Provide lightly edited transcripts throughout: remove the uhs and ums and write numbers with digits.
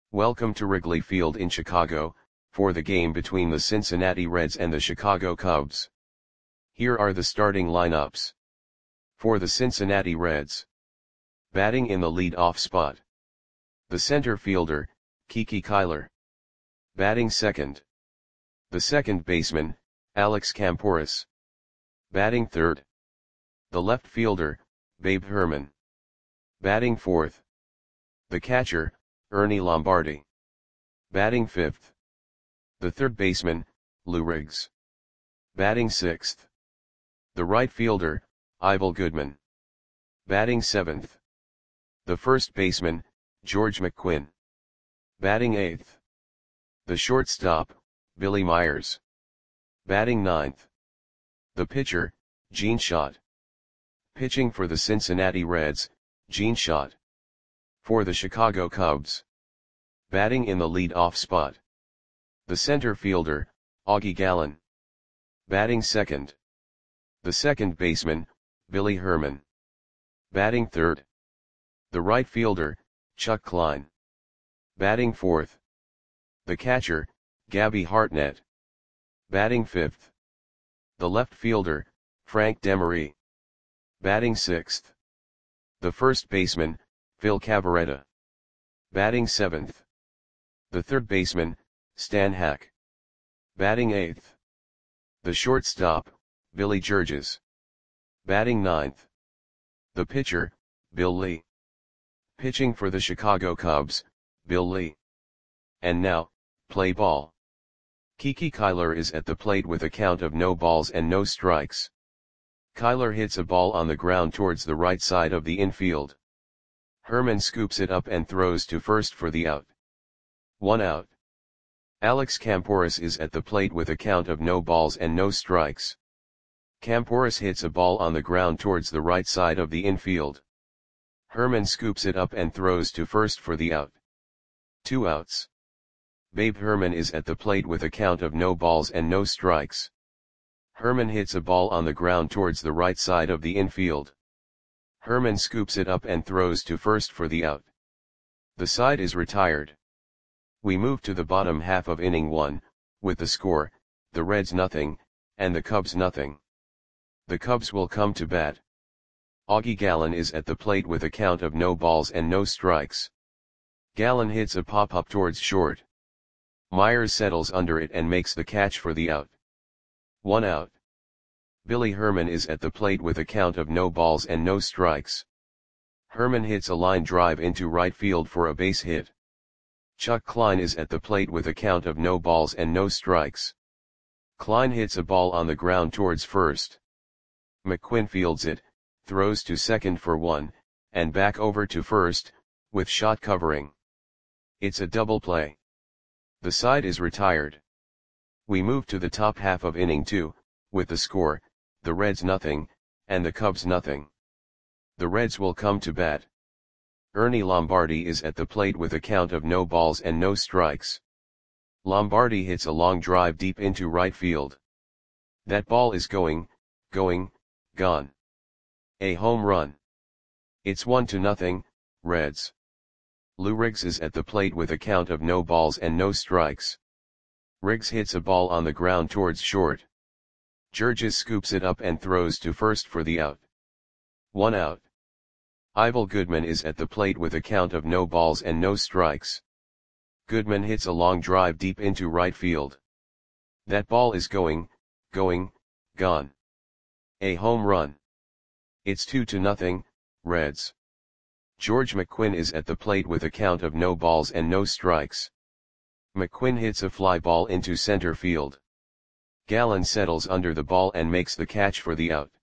Welcome to Wrigley Field in Chicago, for the game between the Cincinnati Reds and the Chicago Cubs. Here are the starting lineups. For the Cincinnati Reds. Batting in the lead-off spot. The center fielder, Kiki Kyler. Batting second. The second baseman, Alex Kamporus. Batting third. The left fielder, Babe Herman. Batting fourth. The catcher, Ernie Lombardi. Batting fifth. The third baseman, Lou Riggs. Batting sixth. The right fielder, Ivel Goodman. Batting seventh. The first baseman, George McQuinn. Batting eighth. The shortstop, Billy Myers. Batting ninth. The pitcher, Gene Schott. Pitching for the Cincinnati Reds, Gene Schott. For the Chicago Cubs. Batting in the lead-off spot. The center fielder, Augie Gallen. Batting second. The second baseman, Billy Herman. Batting third. The right fielder, Chuck Klein. Batting fourth. The catcher, Gabby Hartnett. Batting fifth. The left fielder, Frank Demery. Batting sixth. The first baseman, Phil Cavarretta. Batting seventh. The third baseman, Stan Hack. Batting eighth. The shortstop, Billy Georges. Batting ninth. The pitcher, Bill Lee. Pitching for the Chicago Cubs, Bill Lee. And now, play ball. Kiki Kyler is at the plate with a count of no balls and no strikes. Kyler hits a ball on the ground towards the right side of the infield. Herman scoops it up and throws to first for the out. 1 out. Alex Kamporus is at the plate with a count of no balls and no strikes. Kamporus hits a ball on the ground towards the right side of the infield. Herman scoops it up and throws to first for the out. 2 outs. Babe Herman is at the plate with a count of no balls and no strikes. Herman hits a ball on the ground towards the right side of the infield. Herman scoops it up and throws to first for the out. The side is retired. We move to the bottom half of inning 1, with the score, the Reds nothing, and the Cubs nothing. The Cubs will come to bat. Augie Gallen is at the plate with a count of no balls and no strikes. Gallen hits a pop-up towards short. Myers settles under it and makes the catch for the out. 1 out. Billy Herman is at the plate with a count of no balls and no strikes. Herman hits a line drive into right field for a base hit. Chuck Klein is at the plate with a count of no balls and no strikes. Klein hits a ball on the ground towards first. McQuinn fields it, throws to second for 1, and back over to first, with Schott covering. It's a double play. The side is retired. We move to the top half of inning 2, with the score, the Reds nothing, and the Cubs nothing. The Reds will come to bat. Ernie Lombardi is at the plate with a count of no balls and no strikes. Lombardi hits a long drive deep into right field. That ball is going, gone. A home run. It's 1-0, Reds. Lou Riggs is at the plate with a count of no balls and no strikes. Riggs hits a ball on the ground towards short. Georges scoops it up and throws to first for the out. 1 out. Ivel Goodman is at the plate with a count of no balls and no strikes. Goodman hits a long drive deep into right field. That ball is going, gone. A home run. It's 2-0, Reds. George McQuinn is at the plate with a count of no balls and no strikes. McQuinn hits a fly ball into center field. Gallen settles under the ball and makes the catch for the out.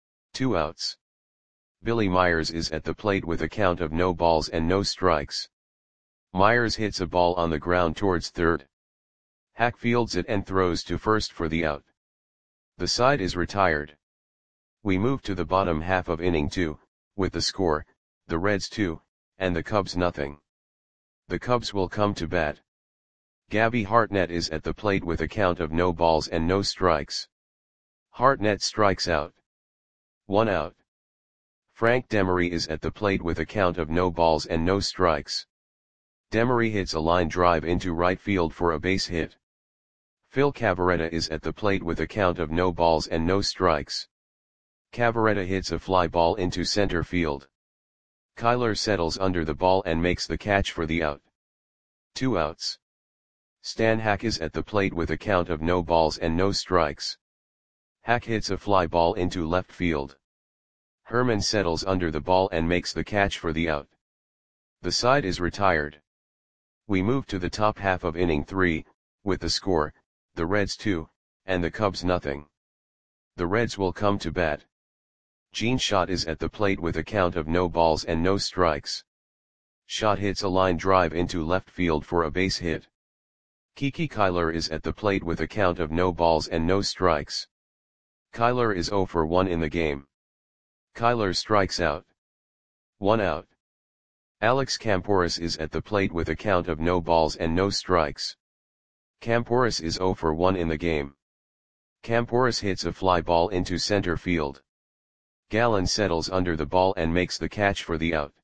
2 outs. Billy Myers is at the plate with a count of no balls and no strikes. Myers hits a ball on the ground towards third. Hack fields it and throws to first for the out. The side is retired. We move to the bottom half of inning 2, with the score, the Reds 2, and the Cubs nothing. The Cubs will come to bat. Gabby Hartnett is at the plate with a count of no balls and no strikes. Hartnett strikes out. 1 out. Frank Demery is at the plate with a count of no balls and no strikes. Demery hits a line drive into right field for a base hit. Phil Cavarretta is at the plate with a count of no balls and no strikes. Cavarretta hits a fly ball into center field. Kyler settles under the ball and makes the catch for the out. 2 outs. Stan Hack is at the plate with a count of no balls and no strikes. Hack hits a fly ball into left field. Herman settles under the ball and makes the catch for the out. The side is retired. We move to the top half of inning 3, with the score, the Reds 2, and the Cubs nothing. The Reds will come to bat. Gene Schott is at the plate with a count of no balls and no strikes. Schott hits a line drive into left field for a base hit. Kiki Kyler is at the plate with a count of no balls and no strikes. Kyler is 0 for 1 in the game. Kyler strikes out. 1 out. Alex Camporis is at the plate with a count of no balls and no strikes. Camporis is 0 for 1 in the game. Camporis hits a fly ball into center field. Gallen settles under the ball and makes the catch for the out.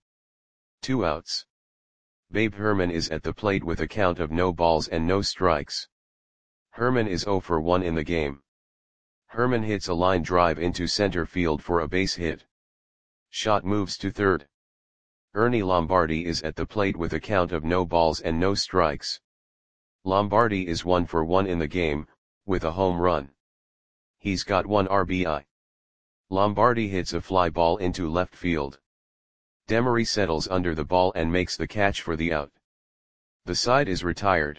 2 outs. Babe Herman is at the plate with a count of no balls and no strikes. Herman is 0 for 1 in the game. Herman hits a line drive into center field for a base hit. Schott moves to third. Ernie Lombardi is at the plate with a count of no balls and no strikes. Lombardi is 1 for 1 in the game, with a home run. He's got 1 RBI. Lombardi hits a fly ball into left field. Demery settles under the ball and makes the catch for the out. The side is retired.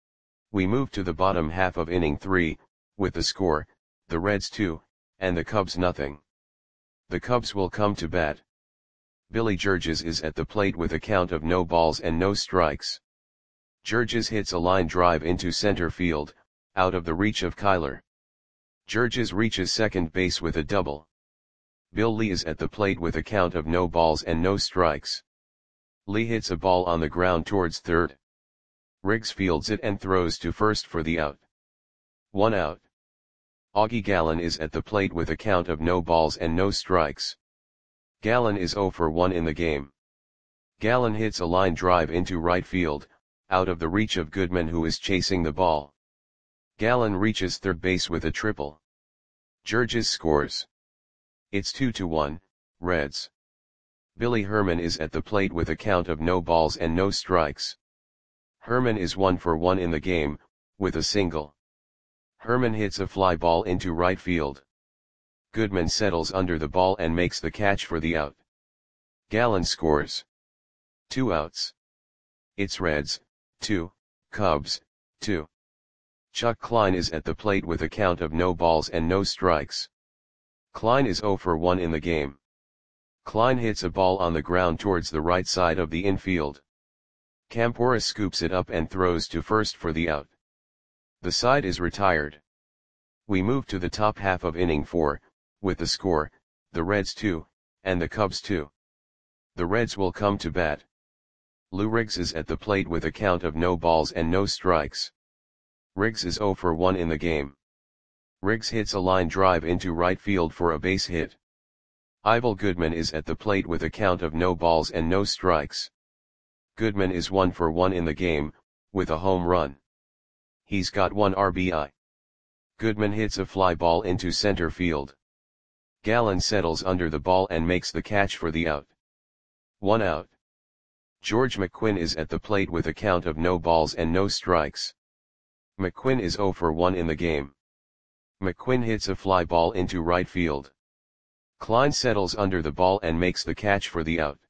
We move to the bottom half of inning 3, with the score, the Reds 2, and the Cubs nothing. The Cubs will come to bat. Billy Georges is at the plate with a count of no balls and no strikes. Georges hits a line drive into center field, out of the reach of Kyler. Georges reaches second base with a double. Bill Lee is at the plate with a count of no balls and no strikes. Lee hits a ball on the ground towards third. Riggs fields it and throws to first for the out. 1 out. Augie Gallen is at the plate with a count of no balls and no strikes. Gallen is 0 for 1 in the game. Gallen hits a line drive into right field, out of the reach of Goodman who is chasing the ball. Gallen reaches third base with a triple. Georges scores. It's 2-1, Reds. Billy Herman is at the plate with a count of no balls and no strikes. Herman is 1 for 1 in the game, with a single. Herman hits a fly ball into right field. Goodman settles under the ball and makes the catch for the out. Gallen scores. 2 outs. It's Reds, 2, Cubs, 2. Chuck Klein is at the plate with a count of no balls and no strikes. Klein is 0 for 1 in the game. Klein hits a ball on the ground towards the right side of the infield. Camporis scoops it up and throws to first for the out. The side is retired. We move to the top half of inning 4, with the score, the Reds 2, and the Cubs 2. The Reds will come to bat. Lou Riggs is at the plate with a count of no balls and no strikes. Riggs is 0 for 1 in the game. Riggs hits a line drive into right field for a base hit. Ivel Goodman is at the plate with a count of no balls and no strikes. Goodman is 1 for 1 in the game, with a home run. He's got 1 RBI. Goodman hits a fly ball into center field. Gallen settles under the ball and makes the catch for the out. 1 out. George McQuinn is at the plate with a count of no balls and no strikes. McQuinn is 0 for 1 in the game. McQuinn hits a fly ball into right field. Klein settles under the ball and makes the catch for the out.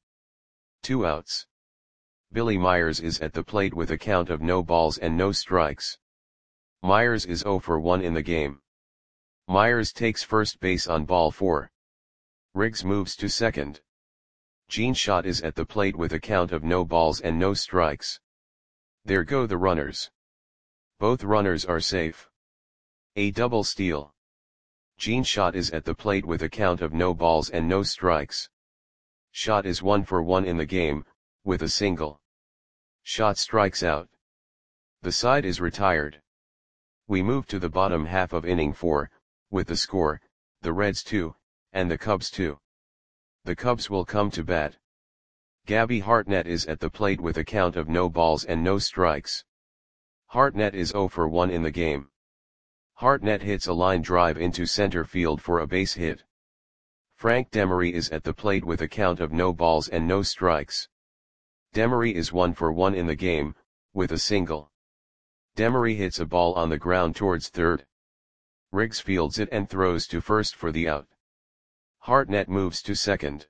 2 outs. Billy Myers is at the plate with a count of no balls and no strikes. Myers is 0 for 1 in the game. Myers takes first base on ball 4. Riggs moves to second. Gene Schott is at the plate with a count of no balls and no strikes. There go the runners. Both runners are safe. A double steal. Gene Schott is at the plate with a count of no balls and no strikes. Schott is 1 for 1 in the game, with a single. Schott strikes out. The side is retired. We move to the bottom half of inning 4, with the score, the Reds 2, and the Cubs 2. The Cubs will come to bat. Gabby Hartnett is at the plate with a count of no balls and no strikes. Hartnett is 0 for 1 in the game. Hartnett hits a line drive into center field for a base hit. Frank Demery is at the plate with a count of no balls and no strikes. Demery is 1 for 1 in the game, with a single. Demery hits a ball on the ground towards third. Riggs fields it and throws to first for the out. Hartnett moves to second.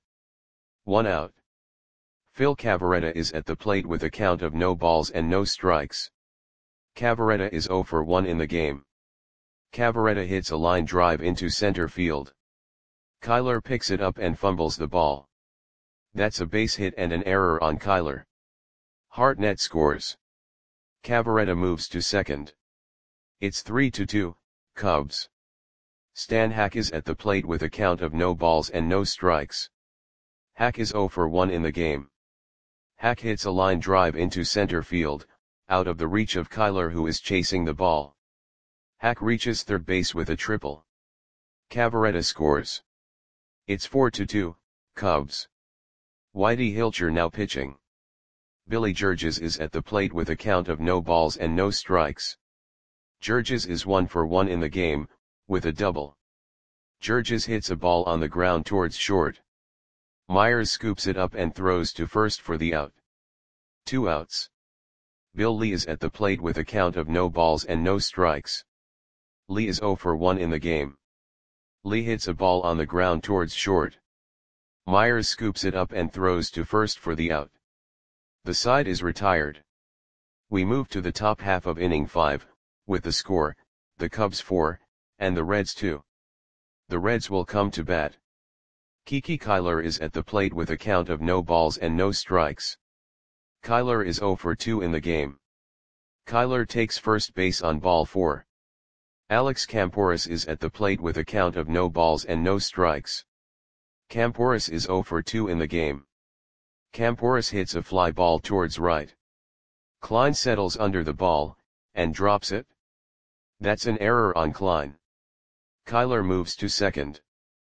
1 out. Phil Cavarretta is at the plate with a count of no balls and no strikes. Cavarretta is 0 for 1 in the game. Cavarretta hits a line drive into center field. Kyler picks it up and fumbles the ball. That's a base hit and an error on Kyler. Hartnett scores. Cavarretta moves to second. It's 3-2, Cubs. Stan Hack is at the plate with a count of no balls and no strikes. Hack is 0 for 1 in the game. Hack hits a line drive into center field, out of the reach of Kyler who is chasing the ball. Hack reaches third base with a triple. Cavarretta scores. It's 4-2, Cubs. Whitey Hilcher now pitching. Billy Georges is at the plate with a count of no balls and no strikes. Georges is 1 for 1 in the game, with a double. Georges hits a ball on the ground towards short. Myers scoops it up and throws to first for the out. 2 outs. Bill Lee is at the plate with a count of no balls and no strikes. Lee is 0 for 1 in the game. Lee hits a ball on the ground towards short. Myers scoops it up and throws to first for the out. The side is retired. We move to the top half of inning 5, with the score, the Cubs 4, and the Reds 2. The Reds will come to bat. Kiki Kyler is at the plate with a count of no balls and no strikes. Kyler is 0 for 2 in the game. Kyler takes first base on ball 4. Alex Camporis is at the plate with a count of no balls and no strikes. Camporis is 0 for 2 in the game. Camporis hits a fly ball towards right. Klein settles under the ball, and drops it. That's an error on Klein. Kyler moves to second.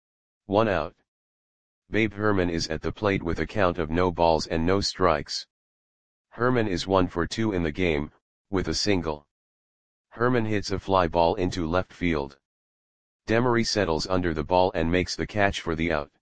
1 out. Babe Herman is at the plate with a count of no balls and no strikes. Herman is 1 for 2 in the game, with a single. Herman hits a fly ball into left field. Demery settles under the ball and makes the catch for the out.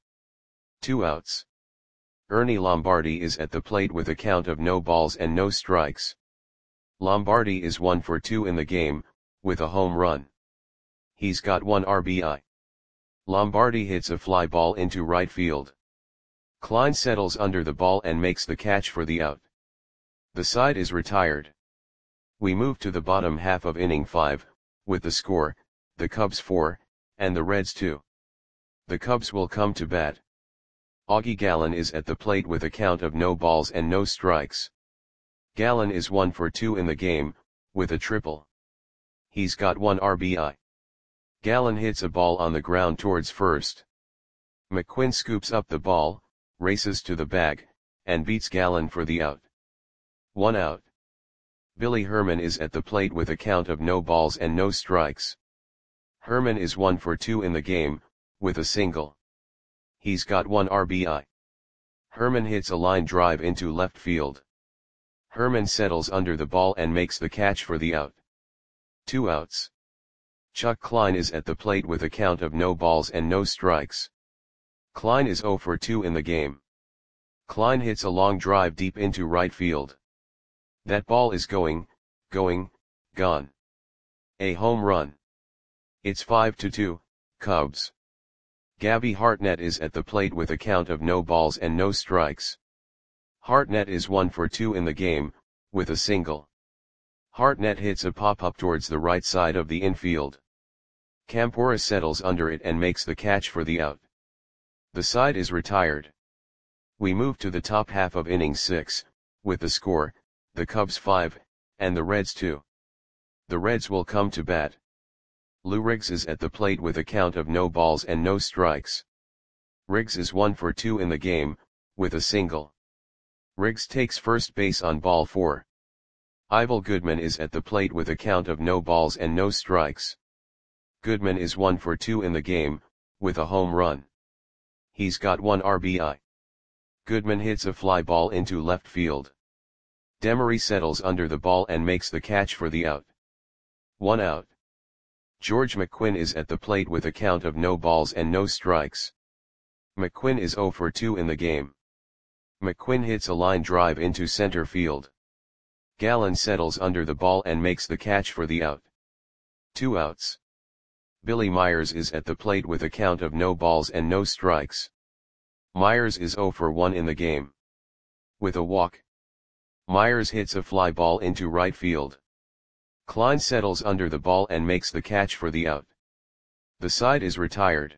2 outs. Ernie Lombardi is at the plate with a count of no balls and no strikes. Lombardi is 1 for 2 in the game, with a home run. He's got 1 RBI. Lombardi hits a fly ball into right field. Klein settles under the ball and makes the catch for the out. The side is retired. We move to the bottom half of inning 5, with the score, the Cubs 4, and the Reds 2. The Cubs will come to bat. Augie Gallen is at the plate with a count of no balls and no strikes. Gallen is 1 for 2 in the game, with a triple. He's got 1 RBI. Gallen hits a ball on the ground towards first. McQuinn scoops up the ball, races to the bag, and beats Gallen for the out. 1 out. Billy Herman is at the plate with a count of no balls and no strikes. Herman is 1 for 2 in the game, with a single. He's got 1 RBI. Herman hits a line drive into left field. Herman settles under the ball and makes the catch for the out. 2 outs. Chuck Klein is at the plate with a count of no balls and no strikes. Klein is 0 for 2 in the game. Klein hits a long drive deep into right field. That ball is gone. A home run. It's 5-2, Cubs. Gabby Hartnett is at the plate with a count of no balls and no strikes. Hartnett is 1 for 2 in the game, with a single. Hartnett hits a pop-up towards the right side of the infield. Camporis settles under it and makes the catch for the out. The side is retired. We move to the top half of inning 6, with the score, the Cubs 5, and the Reds 2. The Reds will come to bat. Lou Riggs is at the plate with a count of no balls and no strikes. Riggs is 1 for 2 in the game, with a single. Riggs takes first base on ball 4. Ivel Goodman is at the plate with a count of no balls and no strikes. Goodman is 1 for 2 in the game, with a home run. He's got 1 RBI. Goodman hits a fly ball into left field. Demery settles under the ball and makes the catch for the out. 1 out. George McQuinn is at the plate with a count of no balls and no strikes. McQuinn is 0 for 2 in the game. McQuinn hits a line drive into center field. Gallen settles under the ball and makes the catch for the out. 2 outs. Billy Myers is at the plate with a count of no balls and no strikes. Myers is 0 for 1 in the game. With a walk, Myers hits a fly ball into right field. Klein settles under the ball and makes the catch for the out. The side is retired.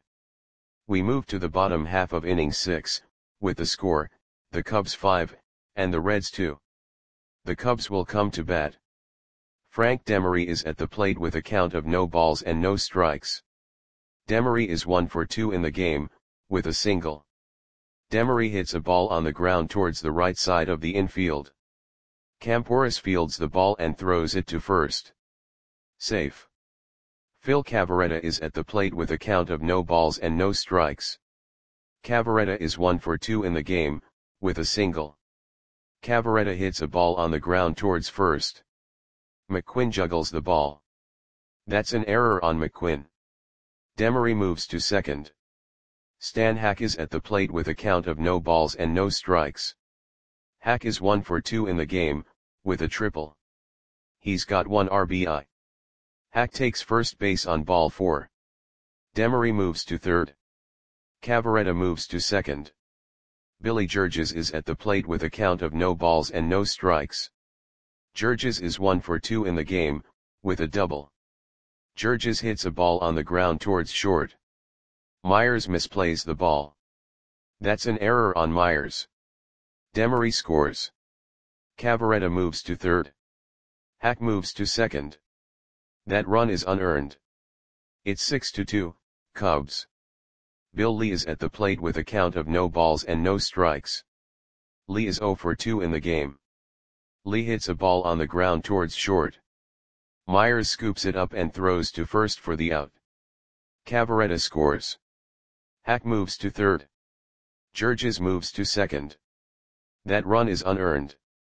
We move to the bottom half of inning 6, with the score, the Cubs 5, and the Reds 2. The Cubs will come to bat. Frank Demery is at the plate with a count of no balls and no strikes. Demery is 1 for 2 in the game, with a single. Demery hits a ball on the ground towards the right side of the infield. Camporis fields the ball and throws it to first. Safe. Phil Cavarretta is at the plate with a count of no balls and no strikes. Cavarretta is 1 for 2 in the game, with a single. Cavarretta hits a ball on the ground towards first. McQuinn juggles the ball. That's an error on McQuinn. Demery moves to second. Stan Hack is at the plate with a count of no balls and no strikes. Hack is 1 for 2 in the game, with a triple. He's got 1 RBI. Hack takes first base on ball 4. Demery moves to third. Cavarretta moves to second. Billy Georges is at the plate with a count of no balls and no strikes. Georges is 1 for 2 in the game, with a double. Georges hits a ball on the ground towards short. Myers misplays the ball. That's an error on Myers. Demery scores. Cavarretta moves to third. Hack moves to second. That run is unearned. It's 6-2, Cubs. Bill Lee is at the plate with a count of no balls and no strikes. Lee is 0 for 2 in the game. Lee hits a ball on the ground towards short. Myers scoops it up and throws to first for the out. Cavarretta scores. Hack moves to third. Georges moves to second. That run is unearned.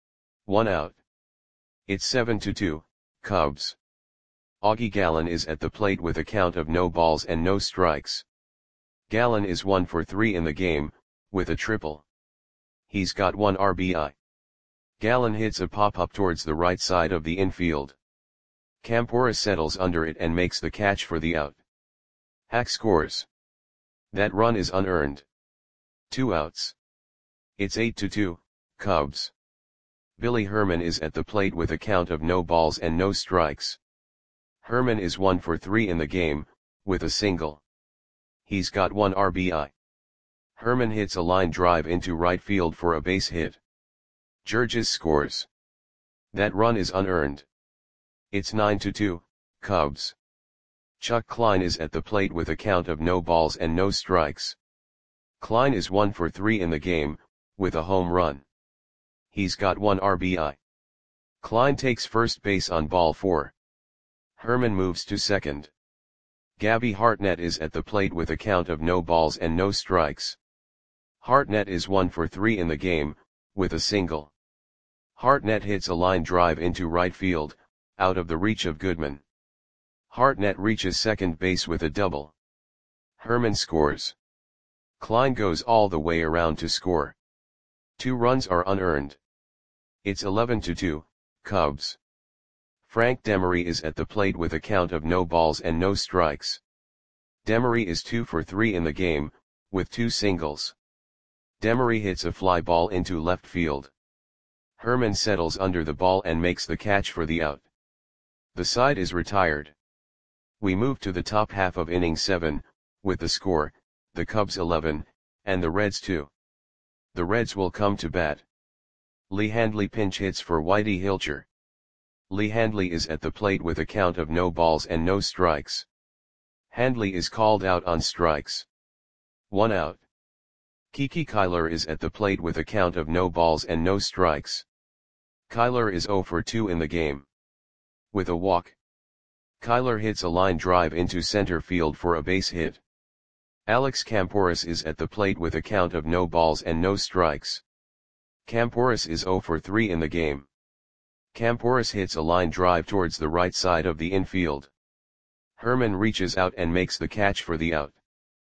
1 out. It's 7-2, Cubs. Augie Gallen is at the plate with a count of no balls and no strikes. Gallen is 1 for 3 in the game, with a triple. He's got 1 RBI. Gallen hits a pop-up towards the right side of the infield. Camporis settles under it and makes the catch for the out. Hack scores. That run is unearned. 2 outs. It's 8-2, Cubs. Billy Herman is at the plate with a count of no balls and no strikes. Herman is 1 for 3 in the game, with a single. He's got 1 RBI. Herman hits a line drive into right field for a base hit. Georges scores. That run is unearned. It's 9-2, Cubs. Chuck Klein is at the plate with a count of no balls and no strikes. Klein is 1 for 3 in the game, with a home run. He's got 1 RBI. Klein takes first base on ball 4. Herman moves to second. Gabby Hartnett is at the plate with a count of no balls and no strikes. Hartnett is 1 for 3 in the game, with a single. Hartnett hits a line drive into right field, out of the reach of Goodman. Hartnett reaches second base with a double. Herman scores. Klein goes all the way around to score. 2 runs are unearned. It's 11-2, Cubs. Frank Demery is at the plate with a count of no balls and no strikes. Demery is 2 for 3 in the game, with 2 singles. Demery hits a fly ball into left field. Herman settles under the ball and makes the catch for the out. The side is retired. We move to the top half of inning 7, with the score, the Cubs 11, and the Reds 2. The Reds will come to bat. Lee Handley pinch hits for Whitey Hilcher. Lee Handley is at the plate with a count of no balls and no strikes. Handley is called out on strikes. 1 out. Kiki Kyler is at the plate with a count of no balls and no strikes. Kyler is 0 for 2 in the game. With a walk, Kyler hits a line drive into center field for a base hit. Alex Campouris is at the plate with a count of no balls and no strikes. Campouris is 0 for 3 in the game. Campouris hits a line drive towards the right side of the infield. Herman reaches out and makes the catch for the out.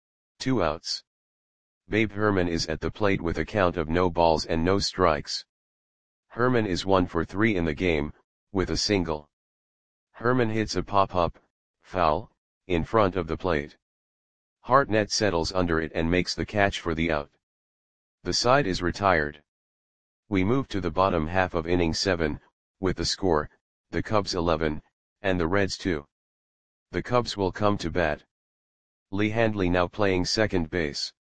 2 outs. Babe Herman is at the plate with a count of no balls and no strikes. Herman is 1 for 3 in the game, with a single. Herman hits a pop-up, foul, in front of the plate. Hartnett settles under it and makes the catch for the out. The side is retired. We move to the bottom half of inning 7, with the score, the Cubs 11, and the Reds 2. The Cubs will come to bat. Lee Handley now playing second base.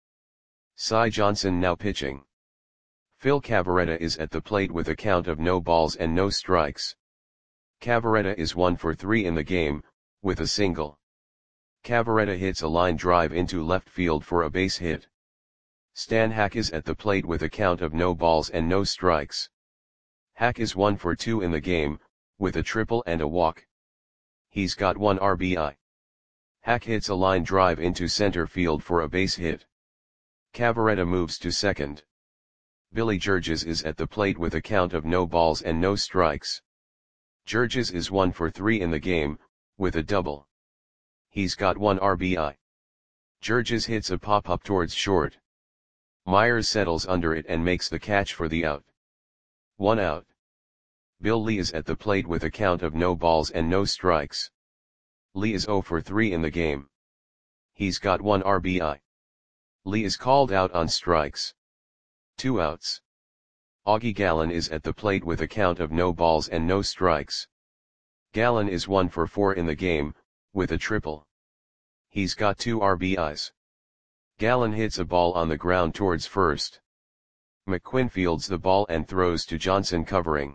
Cy Johnson now pitching. Phil Cavarretta is at the plate with a count of no balls and no strikes. Cavarretta is 1 for 3 in the game, with a single. Cavarretta hits a line drive into left field for a base hit. Stan Hack is at the plate with a count of no balls and no strikes. Hack is 1 for 2 in the game, with a triple and a walk. He's got 1 RBI. Hack hits a line drive into center field for a base hit. Cavarretta moves to second. Billy Georges is at the plate with a count of no balls and no strikes. Georges is 1 for 3 in the game, with a double. He's got 1 RBI. Georges hits a pop-up towards short. Myers settles under it and makes the catch for the out. 1 out. Bill Lee is at the plate with a count of no balls and no strikes. Lee is 0 for 3 in the game. He's got 1 RBI. Lee is called out on strikes. 2 outs. Augie Gallen is at the plate with a count of no balls and no strikes. Gallen is 1 for 4 in the game, with a triple. He's got 2 RBIs. Gallen hits a ball on the ground towards first. McQuinn fields the ball and throws to Johnson covering.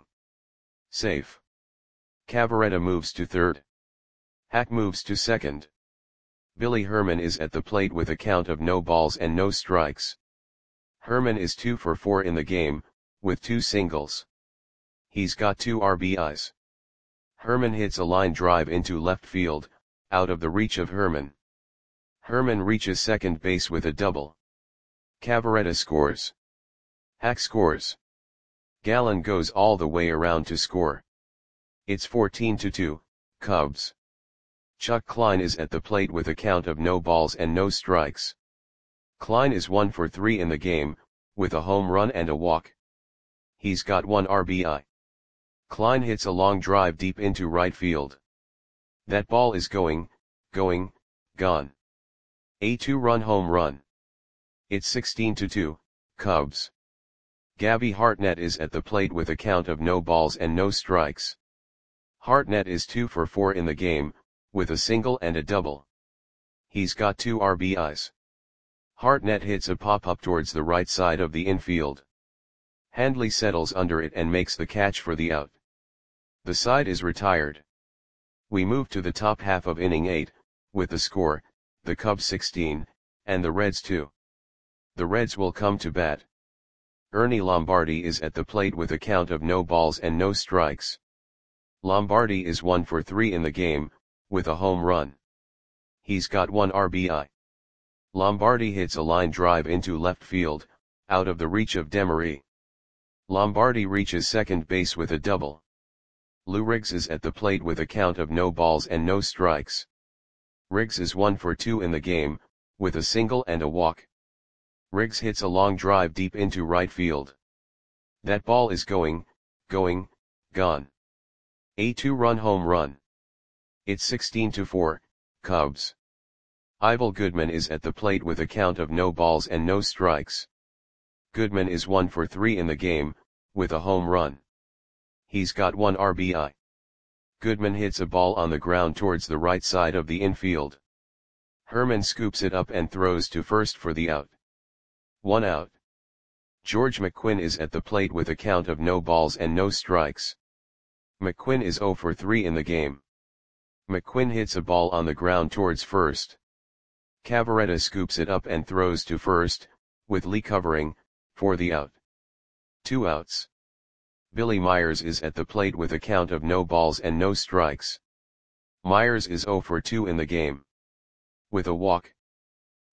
Safe. Cavarretta moves to third. Hack moves to second. Billy Herman is at the plate with a count of no balls and no strikes. Herman is 2 for 4 in the game, with 2 singles. He's got 2 RBIs. Herman hits a line drive into left field, out of the reach of Herman. Herman reaches second base with a double. Cavarretta scores. Hack scores. Gallen goes all the way around to score. It's 14-2, Cubs. Chuck Klein is at the plate with a count of no balls and no strikes. Klein is 1 for 3 in the game, with a home run and a walk. He's got 1 RBI. Klein hits a long drive deep into right field. That ball is going, gone. A 2-run home run. It's 16-2, Cubs. Gabby Hartnett is at the plate with a count of no balls and no strikes. Hartnett is 2 for 4 in the game, with a single and a double. He's got 2 RBIs. Hartnett hits a pop-up towards the right side of the infield. Handley settles under it and makes the catch for the out. The side is retired. We move to the top half of inning 8, with the score, the Cubs 16, and the Reds 2. The Reds will come to bat. Ernie Lombardi is at the plate with a count of no balls and no strikes. Lombardi is 1 for 3 in the game, with a home run. He's got 1 RBI. Lombardi hits a line drive into left field, out of the reach of Demery. Lombardi reaches second base with a double. Lou Riggs is at the plate with a count of no balls and no strikes. Riggs is 1 for 2 in the game, with a single and a walk. Riggs hits a long drive deep into right field. That ball is going, gone. A 2-run home run. It's 16-4, Cubs. Ivel Goodman is at the plate with a count of no balls and no strikes. Goodman is 1 for 3 in the game, with a home run. He's got 1 RBI. Goodman hits a ball on the ground towards the right side of the infield. Herman scoops it up and throws to first for the out. 1 out. George McQuinn is at the plate with a count of no balls and no strikes. McQuinn is 0 for 3 in the game. McQuinn hits a ball on the ground towards first. Cavarretta scoops it up and throws to first, with Lee covering, for the out. 2 outs. Billy Myers is at the plate with a count of no balls and no strikes. Myers is 0 for 2 in the game. With a walk.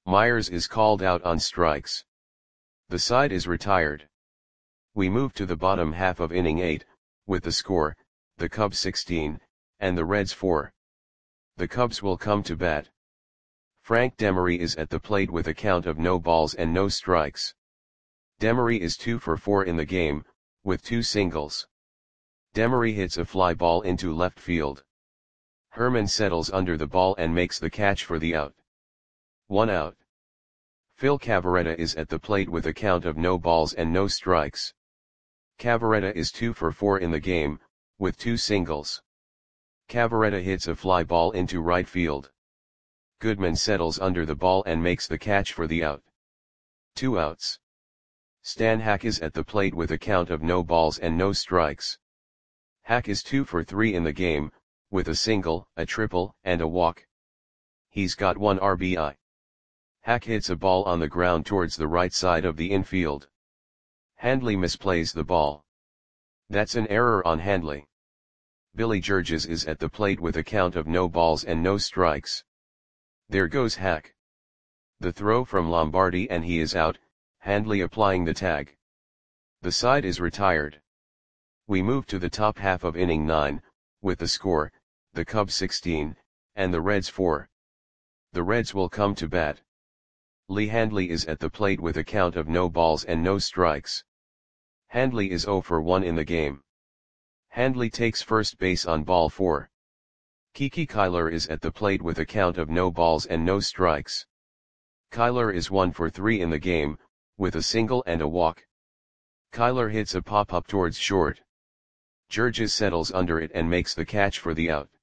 Myers is called out on strikes. The side is retired. We move to the bottom half of inning 8, with the score, the Cubs 16, and the Reds 4. The Cubs will come to bat. Frank Demery is at the plate with a count of no balls and no strikes. Demery is 2 for 4 in the game, with 2 singles. Demery hits a fly ball into left field. Herman settles under the ball and makes the catch for the out. 1 out. Phil Cavarretta is at the plate with a count of no balls and no strikes. Cavarretta is 2 for 4 in the game, with 2 singles. Cavarretta hits a fly ball into right field. Goodman settles under the ball and makes the catch for the out. 2 outs. Stan Hack is at the plate with a count of no balls and no strikes. Hack is 2 for 3 in the game, with a single, a triple, and a walk. He's got 1 RBI. Hack hits a ball on the ground towards the right side of the infield. Handley misplays the ball. That's an error on Handley. Billy Georges is at the plate with a count of no balls and no strikes. There goes Hack. The throw from Lombardi and he is out, Handley applying the tag. The side is retired. We move to the top half of inning 9, with the score, the Cubs 16, and the Reds 4. The Reds will come to bat. Lee Handley is at the plate with a count of no balls and no strikes. Handley is 0 for 1 in the game. Handley takes first base on ball 4. Kiki Kyler is at the plate with a count of no balls and no strikes. Kyler is 1 for 3 in the game, with a single and a walk. Kyler hits a pop-up towards short. Georges settles under it and makes the catch for the out.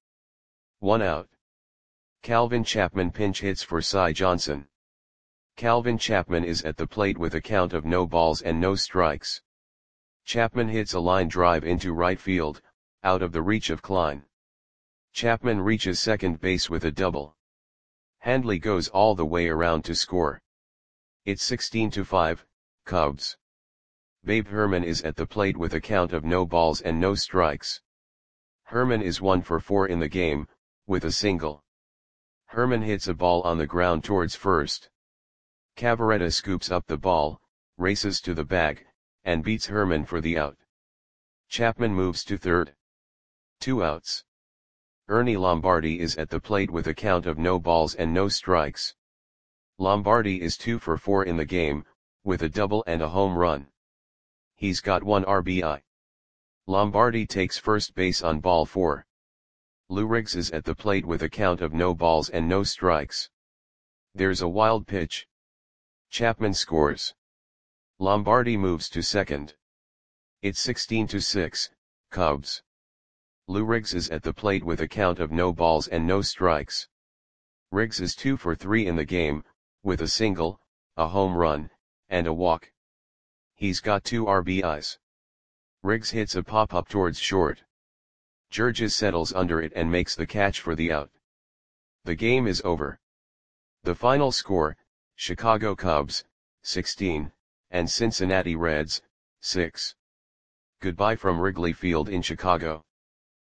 1 out. Calvin Chapman pinch hits for Cy Johnson. Calvin Chapman is at the plate with a count of no balls and no strikes. Chapman hits a line drive into right field, out of the reach of Klein. Chapman reaches second base with a double. Handley goes all the way around to score. It's 16-5, Cubs. Babe Herman is at the plate with a count of no balls and no strikes. Herman is 1 for 4 in the game, with a single. Herman hits a ball on the ground towards first. Cavarretta scoops up the ball, races to the bag, and beats Herman for the out. Chapman moves to third. 2 outs. Ernie Lombardi is at the plate with a count of no balls and no strikes. Lombardi is 2 for 4 in the game, with a double and a home run. He's got 1 RBI. Lombardi takes first base on ball 4. Lou Riggs is at the plate with a count of no balls and no strikes. There's a wild pitch. Chapman scores. Lombardi moves to second. It's 16-6, Cubs. Lou Riggs is at the plate with a count of no balls and no strikes. Riggs is 2 for 3 in the game, with a single, a home run, and a walk. He's got 2 RBIs. Riggs hits a pop-up towards short. Georges settles under it and makes the catch for the out. The game is over. The final score, Chicago Cubs, 16, and Cincinnati Reds, 6. Goodbye from Wrigley Field in Chicago.